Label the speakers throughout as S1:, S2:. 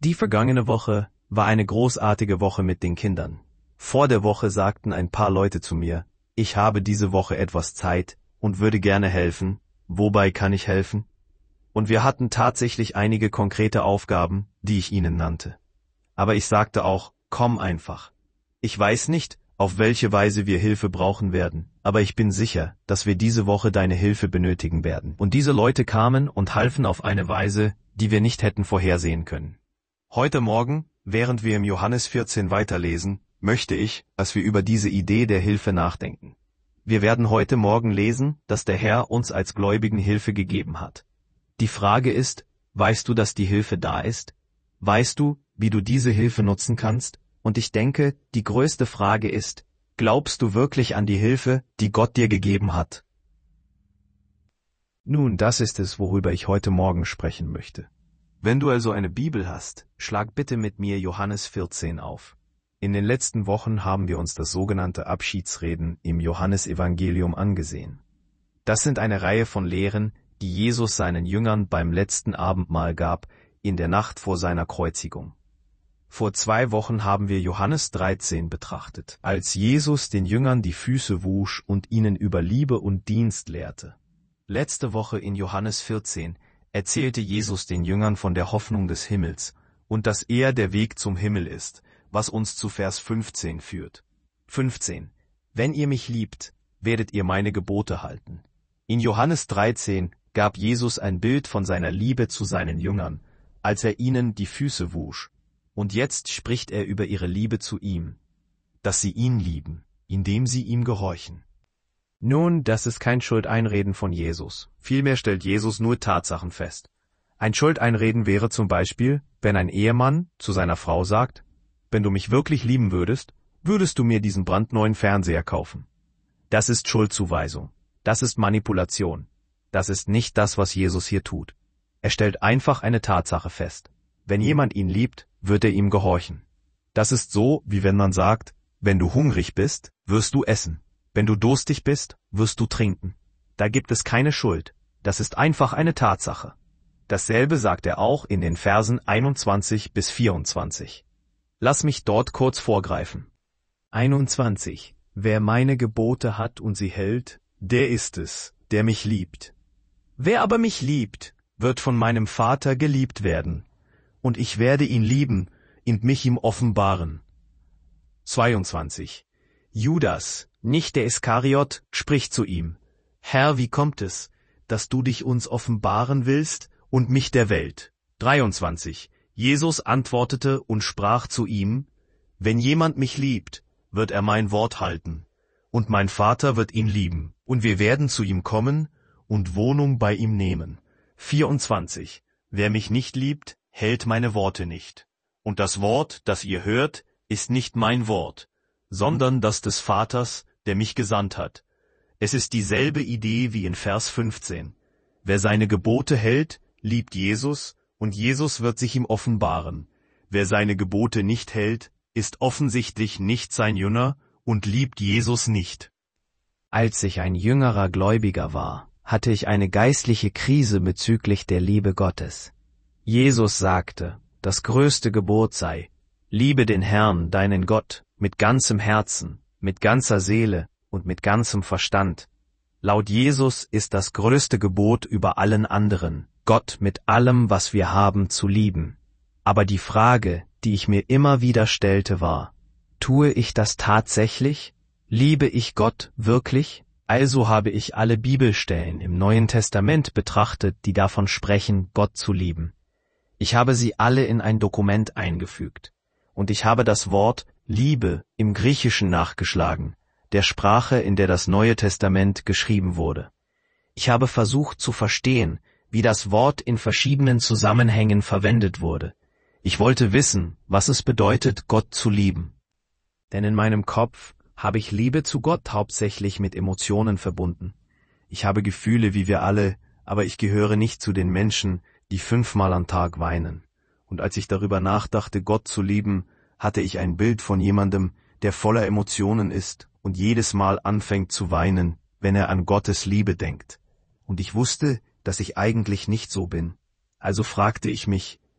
S1: Die vergangene Woche war eine großartige Woche mit den Kindern. Vor der Woche sagten ein paar Leute zu mir, ich habe diese Woche etwas Zeit und würde gerne helfen. Wobei kann ich helfen? Und wir hatten tatsächlich einige konkrete Aufgaben, die ich ihnen nannte. Aber ich sagte auch, komm einfach. Ich weiß nicht, auf welche Weise wir Hilfe brauchen werden, aber ich bin sicher, dass wir diese Woche deine Hilfe benötigen werden. Und diese Leute kamen und halfen auf eine Weise, die wir nicht hätten vorhersehen können. Heute Morgen, während wir im Johannes 14 weiterlesen, möchte ich, dass wir über diese Idee der Hilfe nachdenken. Wir werden heute Morgen lesen, dass der Herr uns als Gläubigen Hilfe gegeben hat. Die Frage ist, weißt du, dass die Hilfe da ist? Weißt du, wie du diese Hilfe nutzen kannst? Und ich denke, die größte Frage ist, glaubst du wirklich an die Hilfe, die Gott dir gegeben hat? Nun, das ist es, worüber ich heute Morgen sprechen möchte. Wenn du also eine Bibel hast, schlag bitte mit mir Johannes 14 auf. In den letzten Wochen haben wir uns das sogenannte Abschiedsreden im Johannesevangelium angesehen. Das sind eine Reihe von Lehren, die Jesus seinen Jüngern beim letzten Abendmahl gab, in der Nacht vor seiner Kreuzigung. Vor 2 Wochen haben wir Johannes 13 betrachtet, als Jesus den Jüngern die Füße wusch und ihnen über Liebe und Dienst lehrte. Letzte Woche in Johannes 14 erzählte Jesus den Jüngern von der Hoffnung des Himmels und dass er der Weg zum Himmel ist, was uns zu Vers 15 führt. 15. Wenn ihr mich liebt, werdet ihr meine Gebote halten. In Johannes 13 gab Jesus ein Bild von seiner Liebe zu seinen Jüngern, als er ihnen die Füße wusch. Und jetzt spricht er über ihre Liebe zu ihm, dass sie ihn lieben, indem sie ihm gehorchen. Nun, das ist kein Schuldeinreden von Jesus. Vielmehr stellt Jesus nur Tatsachen fest. Ein Schuldeinreden wäre zum Beispiel, wenn ein Ehemann zu seiner Frau sagt, wenn du mich wirklich lieben würdest, würdest du mir diesen brandneuen Fernseher kaufen. Das ist Schuldzuweisung. Das ist Manipulation. Das ist nicht das, was Jesus hier tut. Er stellt einfach eine Tatsache fest. Wenn jemand ihn liebt, wird er ihm gehorchen. Das ist so, wie wenn man sagt, wenn du hungrig bist, wirst du essen. Wenn du durstig bist, wirst du trinken. Da gibt es keine Schuld. Das ist einfach eine Tatsache. Dasselbe sagt er auch in den Versen 21 bis 24. Lass mich dort kurz vorgreifen. 21. Wer meine Gebote hat und sie hält, der ist es, der mich liebt. Wer aber mich liebt, wird von meinem Vater geliebt werden. Und ich werde ihn lieben und mich ihm offenbaren. 22. Judas, nicht der Iskariot, spricht zu ihm, Herr, wie kommt es, dass du dich uns offenbaren willst und mich der Welt? 23. Jesus antwortete und sprach zu ihm, wenn jemand mich liebt, wird er mein Wort halten, und mein Vater wird ihn lieben, und wir werden zu ihm kommen und Wohnung bei ihm nehmen. 24. Wer mich nicht liebt, hält meine Worte nicht. Und das Wort, das ihr hört, ist nicht mein Wort, sondern das des Vaters, der mich gesandt hat. Es ist dieselbe Idee wie in Vers 15. Wer seine Gebote hält, liebt Jesus, und Jesus wird sich ihm offenbaren. Wer seine Gebote nicht hält, ist offensichtlich nicht sein Jünger und liebt Jesus nicht. Als ich ein jüngerer Gläubiger war, hatte ich eine geistliche Krise bezüglich der Liebe Gottes. Jesus sagte, das größte Gebot sei, liebe den Herrn, deinen Gott, mit ganzem Herzen, mit ganzer Seele und mit ganzem Verstand. Laut Jesus ist das größte Gebot über allen anderen, Gott mit allem, was wir haben, zu lieben. Aber die Frage, die ich mir immer wieder stellte, war, tue ich das tatsächlich? Liebe ich Gott wirklich? Also habe ich alle Bibelstellen im Neuen Testament betrachtet, die davon sprechen, Gott zu lieben. Ich habe sie alle in ein Dokument eingefügt. Und ich habe das Wort Liebe im Griechischen nachgeschlagen, der Sprache, in der das Neue Testament geschrieben wurde. Ich habe versucht zu verstehen, wie das Wort in verschiedenen Zusammenhängen verwendet wurde. Ich wollte wissen, was es bedeutet, Gott zu lieben. Denn in meinem Kopf habe ich Liebe zu Gott hauptsächlich mit Emotionen verbunden. Ich habe Gefühle wie wir alle, aber ich gehöre nicht zu den Menschen, die 5-mal am Tag weinen. Und als ich darüber nachdachte, Gott zu lieben, hatte ich ein Bild von jemandem, der voller Emotionen ist und jedes Mal anfängt zu weinen, wenn er an Gottes Liebe denkt. Und ich wusste, dass ich eigentlich nicht so bin. Also fragte ich mich,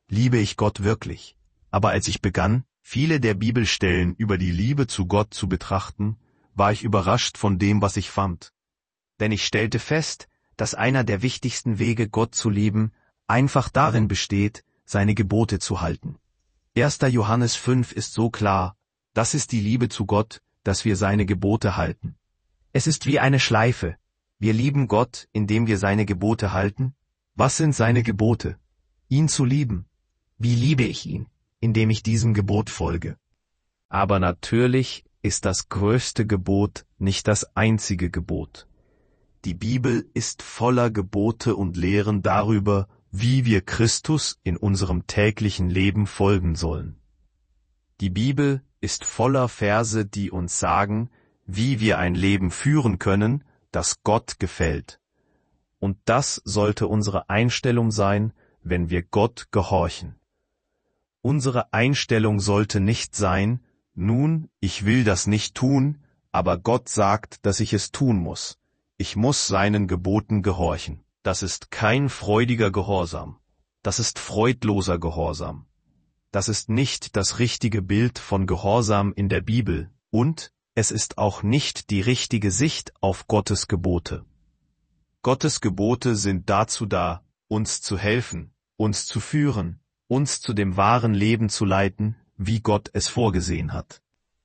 S1: liebe ich Gott wirklich? Aber als ich begann, viele der Bibelstellen über die Liebe zu Gott zu betrachten, war ich überrascht von dem, was ich fand. Denn ich stellte fest, dass einer der wichtigsten Wege, Gott zu lieben, einfach darin besteht, seine Gebote zu halten. 1. Johannes 5 ist so klar, das ist die Liebe zu Gott, dass wir seine Gebote halten. Es ist wie eine Schleife. Wir lieben Gott, indem wir seine Gebote halten. Was sind seine Gebote? Ihn zu lieben. Wie liebe ich ihn? Indem ich diesem Gebot folge. Aber natürlich ist das größte Gebot nicht das einzige Gebot. Die Bibel ist voller Gebote und Lehren darüber, wie wir Christus in unserem täglichen Leben folgen sollen. Die Bibel ist voller Verse, die uns sagen, wie wir ein Leben führen können, das Gott gefällt. Und das sollte unsere Einstellung sein, wenn wir Gott gehorchen. Unsere Einstellung sollte nicht sein, nun, ich will das nicht tun, aber Gott sagt, dass ich es tun muss. Ich muss seinen Geboten gehorchen. Das ist kein freudiger Gehorsam. Das ist freudloser Gehorsam. Das ist nicht das richtige Bild von Gehorsam in der Bibel und es ist auch nicht die richtige Sicht auf Gottes Gebote. Gottes Gebote sind dazu da, uns zu helfen, uns zu führen, uns zu dem wahren Leben zu leiten, wie Gott es vorgesehen hat.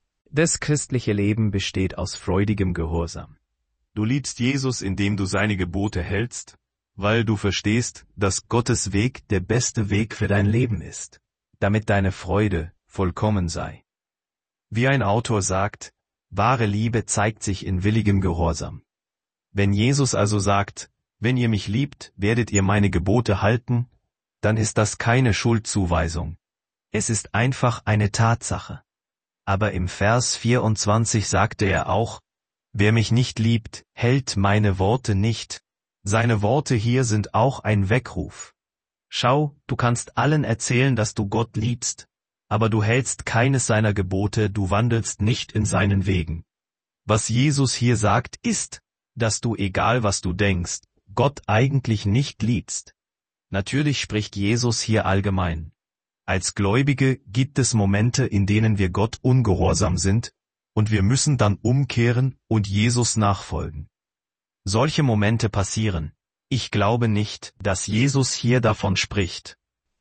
S1: Das christliche Leben besteht aus freudigem Gehorsam. Du liebst Jesus, indem du seine Gebote hältst, weil du verstehst, dass Gottes Weg der beste Weg für dein Leben ist, damit deine Freude vollkommen sei. Wie ein Autor sagt, wahre Liebe zeigt sich in willigem Gehorsam. Wenn Jesus also sagt, wenn ihr mich liebt, werdet ihr meine Gebote halten, dann ist das keine Schuldzuweisung. Es ist einfach eine Tatsache. Aber im Vers 24 sagte er auch, wer mich nicht liebt, hält meine Worte nicht. Seine Worte hier sind auch ein Weckruf. Schau, du kannst allen erzählen, dass du Gott liebst, aber du hältst keines seiner Gebote, du wandelst nicht in seinen Wegen. Was Jesus hier sagt, ist, dass du, egal was du denkst, Gott eigentlich nicht liebst. Natürlich spricht Jesus hier allgemein. Als Gläubige gibt es Momente, in denen wir Gott ungehorsam sind, und wir müssen dann umkehren und Jesus nachfolgen. Solche Momente passieren. Ich glaube nicht, dass Jesus hier davon spricht.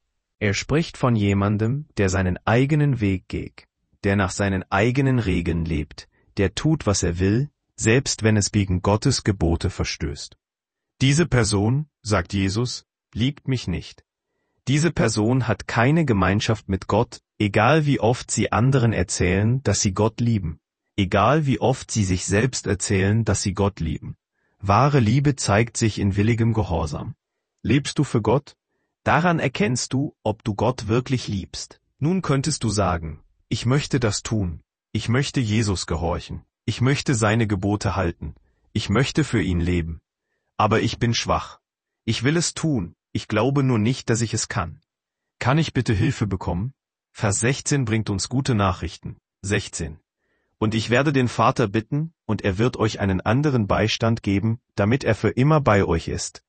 S1: Er spricht von jemandem, der seinen eigenen Weg geht, der nach seinen eigenen Regeln lebt, der tut, was er will, selbst wenn es gegen Gottes Gebote verstößt. Diese Person, sagt Jesus, liebt mich nicht. Diese Person hat keine Gemeinschaft mit Gott, egal wie oft sie anderen erzählen, dass sie Gott lieben, egal wie oft sie sich selbst erzählen, dass sie Gott lieben. Wahre Liebe zeigt sich in willigem Gehorsam. Lebst du für Gott? Daran erkennst du, ob du Gott wirklich liebst. Nun könntest du sagen, ich möchte das tun. Ich möchte Jesus gehorchen. Ich möchte seine Gebote halten. Ich möchte für ihn leben. Aber ich bin schwach. Ich will es tun. Ich glaube nur nicht, dass ich es kann. Kann ich bitte Hilfe bekommen? Vers 16 bringt uns gute Nachrichten. 16. Und ich werde den Vater bitten, und er wird euch einen anderen Beistand geben, damit er für immer bei euch ist.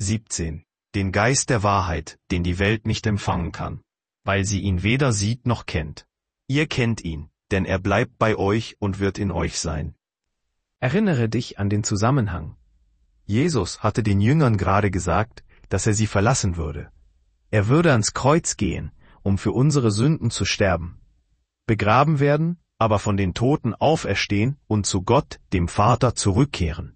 S1: 17. Den Geist der Wahrheit, den die Welt nicht empfangen kann, weil sie ihn weder sieht noch kennt. Ihr kennt ihn, denn er bleibt bei euch und wird in euch sein. Erinnere dich an den Zusammenhang. Jesus hatte den Jüngern gerade gesagt, dass er sie verlassen würde. Er würde ans Kreuz gehen, um für unsere Sünden zu sterben, begraben werden, aber von den Toten auferstehen und zu Gott, dem Vater, zurückkehren.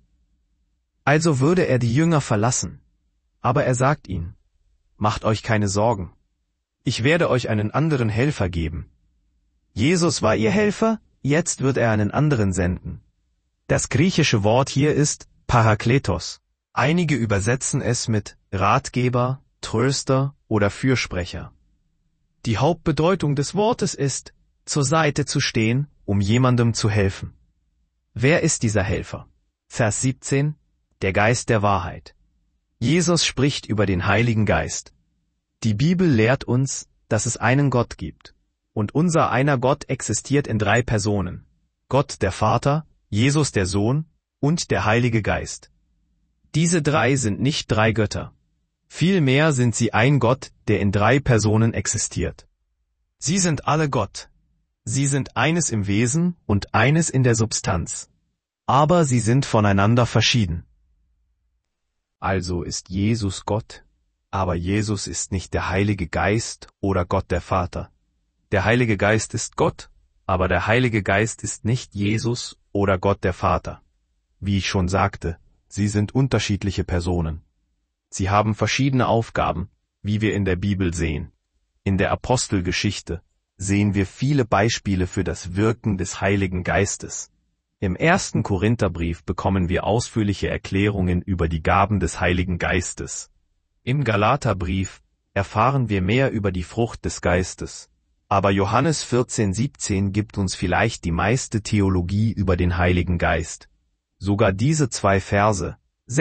S1: Also würde er die Jünger verlassen. Aber er sagt ihnen, macht euch keine Sorgen. Ich werde euch einen anderen Helfer geben. Jesus war ihr Helfer, jetzt wird er einen anderen senden. Das griechische Wort hier ist Parakletos. Einige übersetzen es mit Ratgeber, Tröster oder Fürsprecher. Die Hauptbedeutung des Wortes ist, zur Seite zu stehen, um jemandem zu helfen. Wer ist dieser Helfer? Vers 17, der Geist der Wahrheit. Jesus spricht über den Heiligen Geist. Die Bibel lehrt uns, dass es einen Gott gibt. Und unser einer Gott existiert in 3 Personen. Gott der Vater, Jesus der Sohn und der Heilige Geist. Diese 3 sind nicht 3 Götter. Vielmehr sind sie ein Gott, der in 3 Personen existiert. Sie sind alle Gott. Sie sind eines im Wesen und eines in der Substanz. Aber sie sind voneinander verschieden. Also ist Jesus Gott, aber Jesus ist nicht der Heilige Geist oder Gott der Vater. Der Heilige Geist ist Gott, aber der Heilige Geist ist nicht Jesus oder Gott der Vater. Wie ich schon sagte, sie sind unterschiedliche Personen. Sie haben verschiedene Aufgaben, wie wir in der Bibel sehen. In der Apostelgeschichte sehen wir viele Beispiele für das Wirken des Heiligen Geistes. Im 1. Korintherbrief bekommen wir ausführliche Erklärungen über die Gaben des Heiligen Geistes. Im Galaterbrief erfahren wir mehr über die Frucht des Geistes. Aber Johannes 14,17 gibt uns vielleicht die meiste Theologie über den Heiligen Geist. Sogar diese 2 Verse,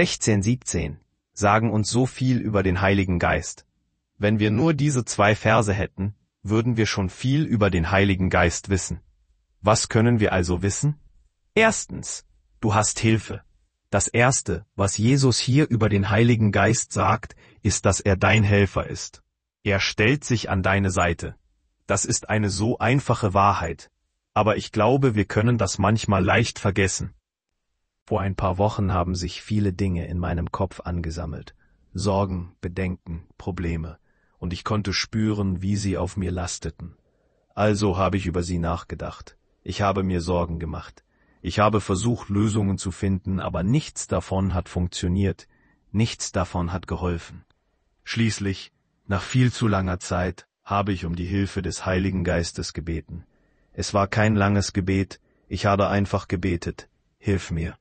S1: 16-17, sagen uns so viel über den Heiligen Geist. Wenn wir nur diese 2 Verse hätten, würden wir schon viel über den Heiligen Geist wissen. Was können wir also wissen? Erstens, du hast Hilfe. Das Erste, was Jesus hier über den Heiligen Geist sagt, ist, dass er dein Helfer ist. Er stellt sich an deine Seite. Das ist eine so einfache Wahrheit. Aber ich glaube, wir können das manchmal leicht vergessen. Vor ein paar Wochen haben sich viele Dinge in meinem Kopf angesammelt. Sorgen, Bedenken, Probleme. Und ich konnte spüren, wie sie auf mir lasteten. Also habe ich über sie nachgedacht. Ich habe mir Sorgen gemacht. Ich habe versucht, Lösungen zu finden, aber nichts davon hat funktioniert. Nichts davon hat geholfen. Schließlich, nach viel zu langer Zeit, habe ich um die Hilfe des Heiligen Geistes gebeten. Es war kein langes Gebet, ich habe einfach gebetet, hilf mir.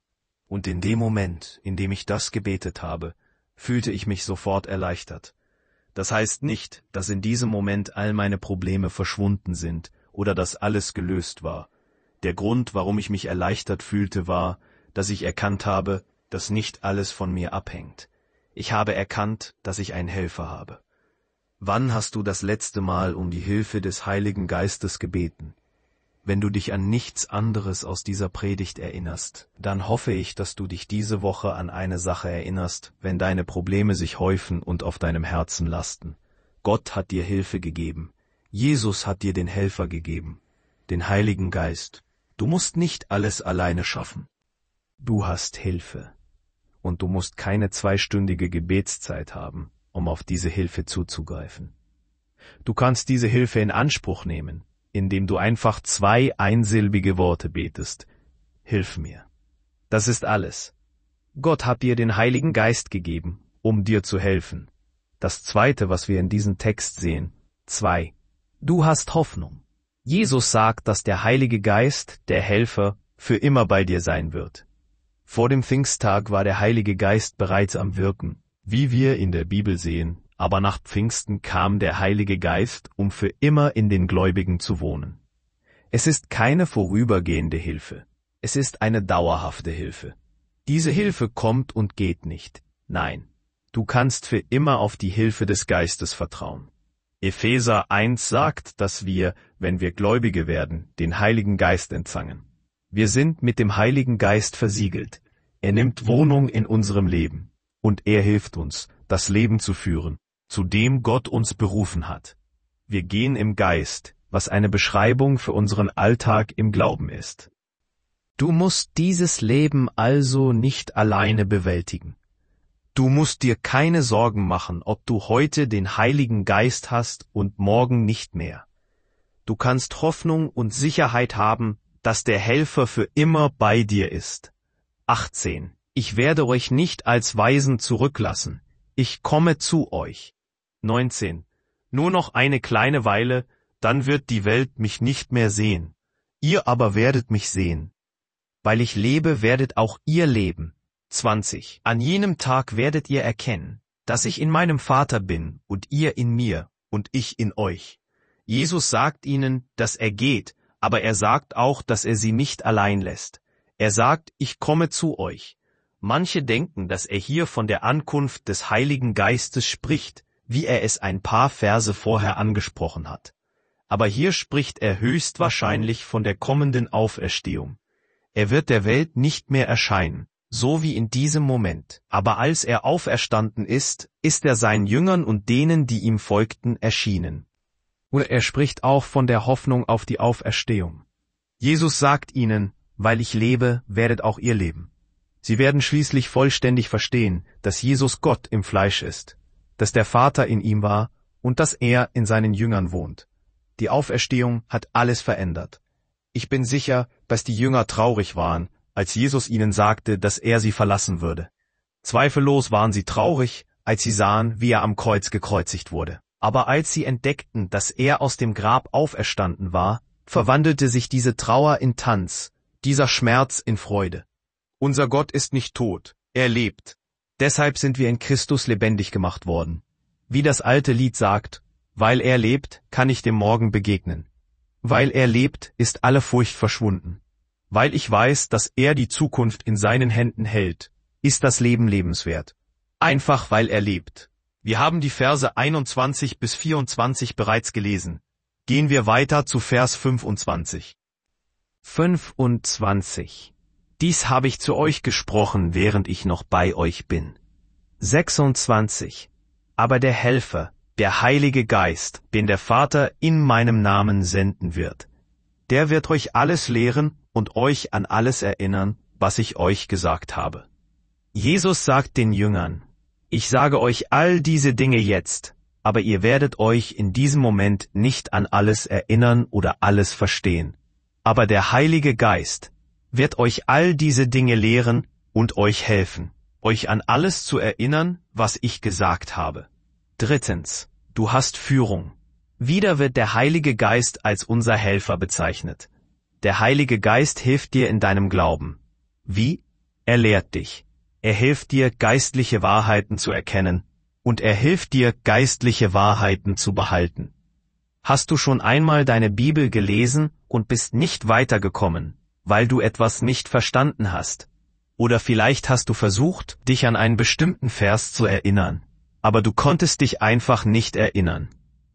S1: Und in dem Moment, in dem ich das gebetet habe, fühlte ich mich sofort erleichtert. Das heißt nicht, dass in diesem Moment all meine Probleme verschwunden sind oder dass alles gelöst war. Der Grund, warum ich mich erleichtert fühlte, war, dass ich erkannt habe, dass nicht alles von mir abhängt. Ich habe erkannt, dass ich einen Helfer habe. Wann hast du das letzte Mal um die Hilfe des Heiligen Geistes gebeten? Wenn du dich an nichts anderes aus dieser Predigt erinnerst, dann hoffe ich, dass du dich diese Woche an eine Sache erinnerst, wenn deine Probleme sich häufen und auf deinem Herzen lasten. Gott hat dir Hilfe gegeben. Jesus hat dir den Helfer gegeben, den Heiligen Geist. Du musst nicht alles alleine schaffen. Du hast Hilfe. Und du musst keine 2-stündige Gebetszeit haben, um auf diese Hilfe zuzugreifen. Du kannst diese Hilfe in Anspruch nehmen, indem du einfach 2 einsilbige Worte betest. Hilf mir. Das ist alles. Gott hat dir den Heiligen Geist gegeben, um dir zu helfen. Das Zweite, was wir in diesem Text sehen, 2. Du hast Hoffnung. Jesus sagt, dass der Heilige Geist, der Helfer, für immer bei dir sein wird. Vor dem Pfingsttag war der Heilige Geist bereits am Wirken, wie wir in der Bibel sehen, aber nach Pfingsten kam der Heilige Geist, um für immer in den Gläubigen zu wohnen. Es ist keine vorübergehende Hilfe. Es ist eine dauerhafte Hilfe. Diese Hilfe kommt und geht nicht. Nein, du kannst für immer auf die Hilfe des Geistes vertrauen. Epheser 1 sagt, dass wir, wenn wir Gläubige werden, den Heiligen Geist empfangen. Wir sind mit dem Heiligen Geist versiegelt. Er nimmt Wohnung in unserem Leben. Und er hilft uns, das Leben zu führen, zu dem Gott uns berufen hat. Wir gehen im Geist, was eine Beschreibung für unseren Alltag im Glauben ist. Du musst dieses Leben also nicht alleine bewältigen. Du musst dir keine Sorgen machen, ob du heute den Heiligen Geist hast und morgen nicht mehr. Du kannst Hoffnung und Sicherheit haben, dass der Helfer für immer bei dir ist. 18. Ich werde euch nicht als Waisen zurücklassen. Ich komme zu euch. 19. Nur noch eine kleine Weile, dann wird die Welt mich nicht mehr sehen. Ihr aber werdet mich sehen. Weil ich lebe, werdet auch ihr leben. 20. An jenem Tag werdet ihr erkennen, dass ich in meinem Vater bin und ihr in mir und ich in euch. Jesus sagt ihnen, dass er geht, aber er sagt auch, dass er sie nicht allein lässt. Er sagt, ich komme zu euch. Manche denken, dass er hier von der Ankunft des Heiligen Geistes spricht, wie er es ein paar Verse vorher angesprochen hat. Aber hier spricht er höchstwahrscheinlich von der kommenden Auferstehung. Er wird der Welt nicht mehr erscheinen, so wie in diesem Moment. Aber als er auferstanden ist, ist er seinen Jüngern und denen, die ihm folgten, erschienen. Oder er spricht auch von der Hoffnung auf die Auferstehung. Jesus sagt ihnen, weil ich lebe, werdet auch ihr leben. Sie werden schließlich vollständig verstehen, dass Jesus Gott im Fleisch ist, dass der Vater in ihm war und dass er in seinen Jüngern wohnt. Die Auferstehung hat alles verändert. Ich bin sicher, dass die Jünger traurig waren, als Jesus ihnen sagte, dass er sie verlassen würde. Zweifellos waren sie traurig, als sie sahen, wie er am Kreuz gekreuzigt wurde. Aber als sie entdeckten, dass er aus dem Grab auferstanden war, verwandelte sich diese Trauer in Tanz, dieser Schmerz in Freude. Unser Gott ist nicht tot, er lebt. Deshalb sind wir in Christus lebendig gemacht worden. Wie das alte Lied sagt, weil er lebt, kann ich dem Morgen begegnen. Weil er lebt, ist alle Furcht verschwunden. Weil ich weiß, dass er die Zukunft in seinen Händen hält, ist das Leben lebenswert. Einfach weil er lebt. Wir haben die Verse 21 bis 24 bereits gelesen. Gehen wir weiter zu Vers 25. 25. Dies habe ich zu euch gesprochen, während ich noch bei euch bin. 26. Aber der Helfer, der Heilige Geist, den der Vater in meinem Namen senden wird, der wird euch alles lehren und euch an alles erinnern, was ich euch gesagt habe. Jesus sagt den Jüngern, ich sage euch all diese Dinge jetzt, aber ihr werdet euch in diesem Moment nicht an alles erinnern oder alles verstehen. Aber der Heilige Geist wird euch all diese Dinge lehren und euch helfen, euch an alles zu erinnern, was ich gesagt habe. 3. Du hast Führung. Wieder wird der Heilige Geist als unser Helfer bezeichnet. Der Heilige Geist hilft dir in deinem Glauben. Wie? Er lehrt dich. Er hilft dir, geistliche Wahrheiten zu erkennen, und er hilft dir, geistliche Wahrheiten zu behalten. Hast du schon einmal deine Bibel gelesen und bist nicht weitergekommen, weil du etwas nicht verstanden hast? Oder vielleicht hast du versucht, dich an einen bestimmten Vers zu erinnern, aber du konntest dich einfach nicht erinnern.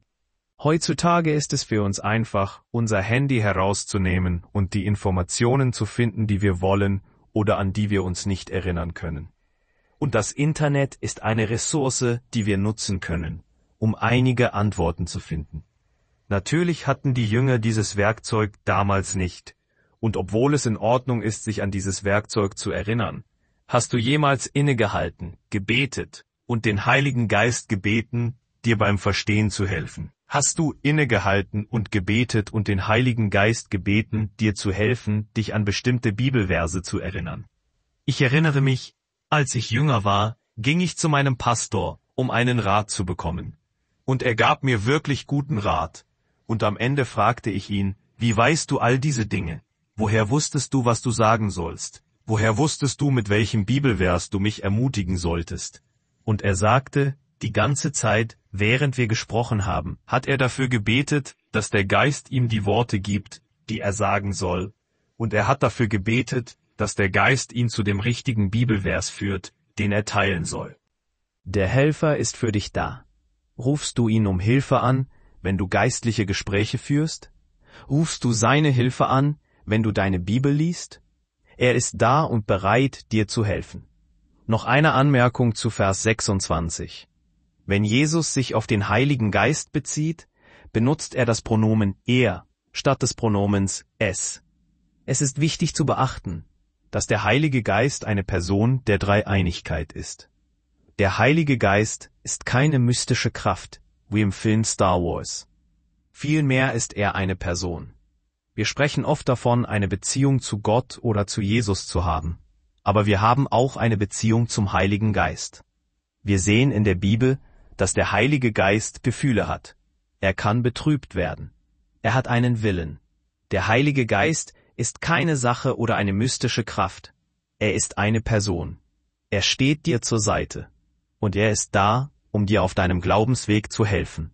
S1: Heutzutage ist es für uns einfach, unser Handy herauszunehmen und die Informationen zu finden, die wir wollen oder an die wir uns nicht erinnern können. Und das Internet ist eine Ressource, die wir nutzen können, um einige Antworten zu finden. Natürlich hatten die Jünger dieses Werkzeug damals nicht. Und obwohl es in Ordnung ist, sich an dieses Werkzeug zu erinnern, hast du jemals innegehalten, gebetet und den Heiligen Geist gebeten, dir beim Verstehen zu helfen? Hast du innegehalten und gebetet und den Heiligen Geist gebeten, dir zu helfen, dich an bestimmte Bibelverse zu erinnern? Ich erinnere mich, als ich jünger war, ging ich zu meinem Pastor, um einen Rat zu bekommen. Und er gab mir wirklich guten Rat. Und am Ende fragte ich ihn, wie weißt du all diese Dinge? Woher wusstest du, was du sagen sollst? Woher wusstest du, mit welchem Bibelvers du mich ermutigen solltest? Und er sagte, die ganze Zeit, während wir gesprochen haben, hat er dafür gebetet, dass der Geist ihm die Worte gibt, die er sagen soll. Und er hat dafür gebetet, dass der Geist ihn zu dem richtigen Bibelvers führt, den er teilen soll. Der Helfer ist für dich da. Rufst du ihn um Hilfe an, wenn du geistliche Gespräche führst? Rufst du seine Hilfe an, wenn du deine Bibel liest? Er ist da und bereit, dir zu helfen. Noch eine Anmerkung zu Vers 26. Wenn Jesus sich auf den Heiligen Geist bezieht, benutzt er das Pronomen er statt des Pronomens es. Es ist wichtig zu beachten, dass der Heilige Geist eine Person der Dreieinigkeit ist. Der Heilige Geist ist keine mystische Kraft, wie im Film Star Wars. Vielmehr ist er eine Person. Wir sprechen oft davon, eine Beziehung zu Gott oder zu Jesus zu haben. Aber wir haben auch eine Beziehung zum Heiligen Geist. Wir sehen in der Bibel, dass der Heilige Geist Gefühle hat. Er kann betrübt werden. Er hat einen Willen. Der Heilige Geist ist keine Sache oder eine mystische Kraft. Er ist eine Person. Er steht dir zur Seite. Und er ist da, um dir auf deinem Glaubensweg zu helfen.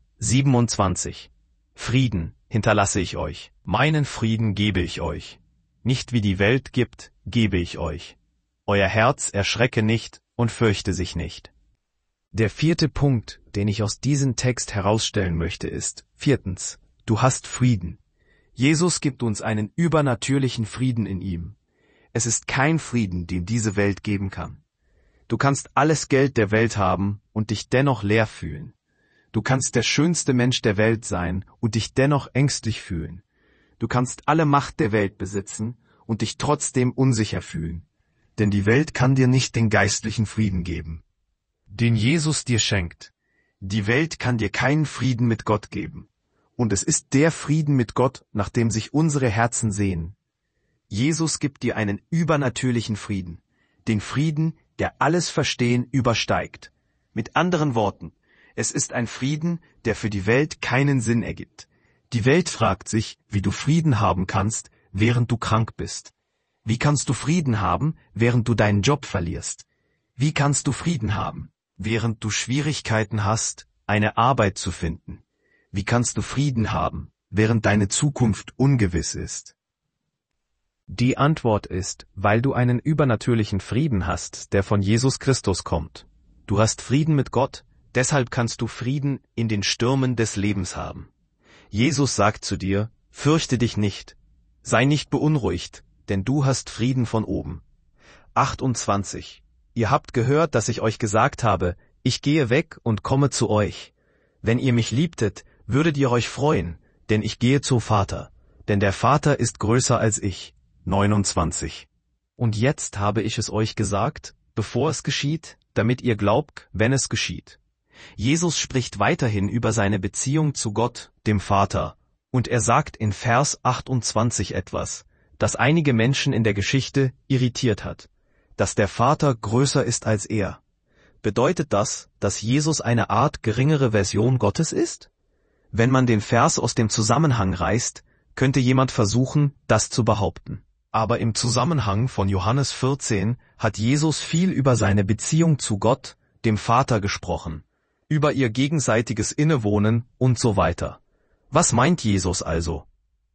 S1: 27. Frieden hinterlasse ich euch. Meinen Frieden gebe ich euch. Nicht wie die Welt gibt, gebe ich euch. Euer Herz erschrecke nicht und fürchte sich nicht. Der 4. Punkt, den ich aus diesem Text herausstellen möchte, ist, 4. Du hast Frieden. Jesus gibt uns einen übernatürlichen Frieden in ihm. Es ist kein Frieden, den diese Welt geben kann. Du kannst alles Geld der Welt haben und dich dennoch leer fühlen. Du kannst der schönste Mensch der Welt sein und dich dennoch ängstlich fühlen. Du kannst alle Macht der Welt besitzen und dich trotzdem unsicher fühlen. Denn die Welt kann dir nicht den geistlichen Frieden geben, den Jesus dir schenkt. Die Welt kann dir keinen Frieden mit Gott geben. Und es ist der Frieden mit Gott, nach dem sich unsere Herzen sehnen. Jesus gibt dir einen übernatürlichen Frieden. Den Frieden, der alles Verstehen übersteigt. Mit anderen Worten, es ist ein Frieden, der für die Welt keinen Sinn ergibt. Die Welt fragt sich, wie du Frieden haben kannst, während du krank bist. Wie kannst du Frieden haben, während du deinen Job verlierst? Wie kannst du Frieden haben, während du Schwierigkeiten hast, eine Arbeit zu finden? Wie kannst du Frieden haben, während deine Zukunft ungewiss ist? Die Antwort ist, weil du einen übernatürlichen Frieden hast, der von Jesus Christus kommt. Du hast Frieden mit Gott, deshalb kannst du Frieden in den Stürmen des Lebens haben. Jesus sagt zu dir, fürchte dich nicht, sei nicht beunruhigt, denn du hast Frieden von oben. 28. Ihr habt gehört, dass ich euch gesagt habe, ich gehe weg und komme zu euch. Wenn ihr mich liebtet, würdet ihr euch freuen, denn ich gehe zum Vater, denn der Vater ist größer als ich. 29. Und jetzt habe ich es euch gesagt, bevor es geschieht, damit ihr glaubt, wenn es geschieht. Jesus spricht weiterhin über seine Beziehung zu Gott, dem Vater, und er sagt in Vers 28 etwas, das einige Menschen in der Geschichte irritiert hat, dass der Vater größer ist als er. Bedeutet das, dass Jesus eine Art geringere Version Gottes ist? Wenn man den Vers aus dem Zusammenhang reißt, könnte jemand versuchen, das zu behaupten. Aber im Zusammenhang von Johannes 14 hat Jesus viel über seine Beziehung zu Gott, dem Vater, gesprochen, über ihr gegenseitiges Innewohnen und so weiter. Was meint Jesus also?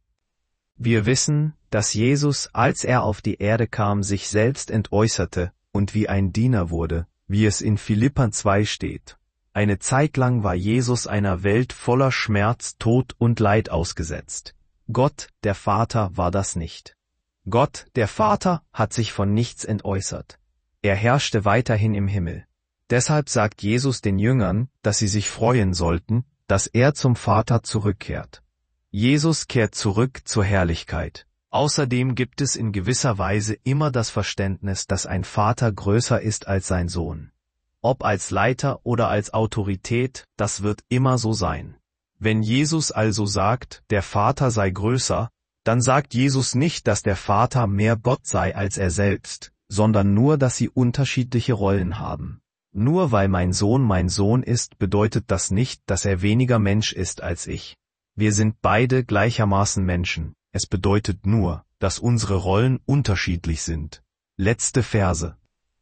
S1: Wir wissen, dass Jesus, als er auf die Erde kam, sich selbst entäußerte und wie ein Diener wurde, wie es in Philipper 2 steht. Eine Zeit lang war Jesus einer Welt voller Schmerz, Tod und Leid ausgesetzt. Gott, der Vater, war das nicht. Gott, der Vater, hat sich von nichts entäußert. Er herrschte weiterhin im Himmel. Deshalb sagt Jesus den Jüngern, dass sie sich freuen sollten, dass er zum Vater zurückkehrt. Jesus kehrt zurück zur Herrlichkeit. Außerdem gibt es in gewisser Weise immer das Verständnis, dass ein Vater größer ist als sein Sohn. Ob als Leiter oder als Autorität, das wird immer so sein. Wenn Jesus also sagt, der Vater sei größer, dann sagt Jesus nicht, dass der Vater mehr Gott sei als er selbst, sondern nur, dass sie unterschiedliche Rollen haben. Nur weil mein Sohn ist, bedeutet das nicht, dass er weniger Mensch ist als ich. Wir sind beide gleichermaßen Menschen. Es bedeutet nur, dass unsere Rollen unterschiedlich sind. Letzte Verse.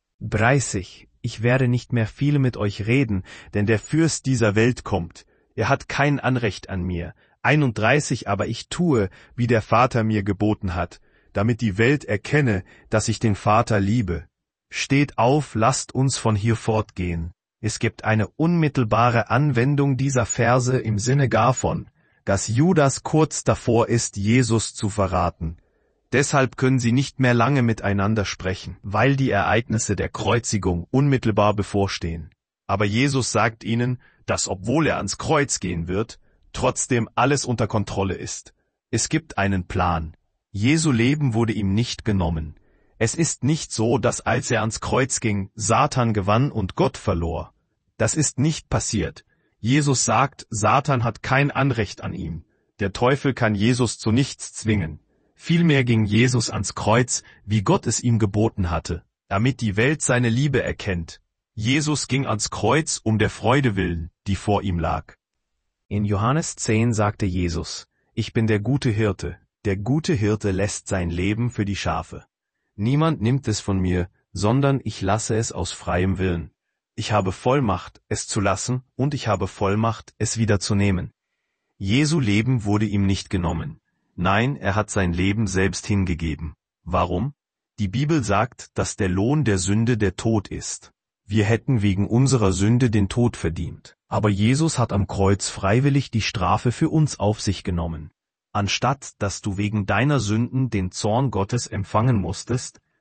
S1: 30. Ich werde nicht mehr viel mit euch reden, denn der Fürst dieser Welt kommt. Er hat kein Anrecht an mir. 31. Aber ich tue, wie der Vater mir geboten hat, damit die Welt erkenne, dass ich den Vater liebe. Steht auf, lasst uns von hier fortgehen. Es gibt eine unmittelbare Anwendung dieser Verse im Sinne davon, dass Judas kurz davor ist, Jesus zu verraten. Deshalb können sie nicht mehr lange miteinander sprechen, weil die Ereignisse der Kreuzigung unmittelbar bevorstehen. Aber Jesus sagt ihnen, dass obwohl er ans Kreuz gehen wird, trotzdem alles unter Kontrolle ist. Es gibt einen Plan. Jesu Leben wurde ihm nicht genommen. Es ist nicht so, dass als er ans Kreuz ging, Satan gewann und Gott verlor. Das ist nicht passiert. Jesus sagt, Satan hat kein Anrecht an ihm. Der Teufel kann Jesus zu nichts zwingen. Vielmehr ging Jesus ans Kreuz, wie Gott es ihm geboten hatte, damit die Welt seine Liebe erkennt. Jesus ging ans Kreuz um der Freude willen, die vor ihm lag. In Johannes 10 sagte Jesus, ich bin der gute Hirte. Der gute Hirte lässt sein Leben für die Schafe. Niemand nimmt es von mir, sondern ich lasse es aus freiem Willen. Ich habe Vollmacht, es zu lassen, und ich habe Vollmacht, es wieder zu nehmen. Jesu Leben wurde ihm nicht genommen. Nein, er hat sein Leben selbst hingegeben. Warum? Die Bibel sagt, dass der Lohn der Sünde der Tod ist. Wir hätten wegen unserer Sünde den Tod verdient. Aber Jesus hat am Kreuz freiwillig die Strafe für uns auf sich genommen. Anstatt, dass du wegen deiner Sünden den Zorn Gottes empfangen musstest,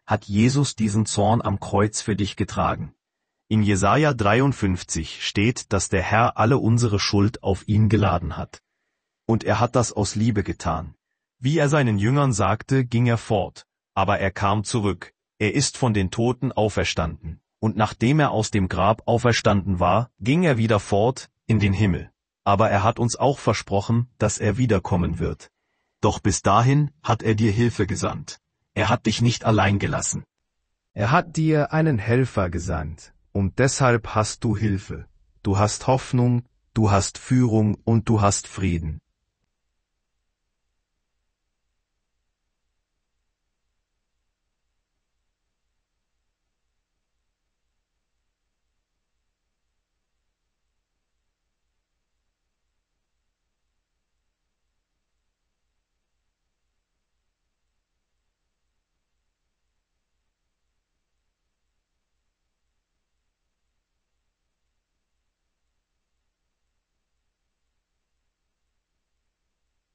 S1: hat Jesus diesen Zorn am Kreuz für dich getragen. In Jesaja 53 steht, dass der Herr alle unsere Schuld auf ihn geladen hat. Und er hat das aus Liebe getan. Wie er seinen Jüngern sagte, ging er fort, aber er kam zurück. Er ist von den Toten auferstanden. Und nachdem er aus dem Grab auferstanden war, ging er wieder fort in den Himmel. Aber er hat uns auch versprochen, dass er wiederkommen wird. Doch bis dahin hat er dir Hilfe gesandt. Er hat dich nicht allein gelassen.
S2: Er hat dir einen Helfer gesandt, und deshalb hast du Hilfe. Du hast Hoffnung, du hast Führung und du hast Frieden.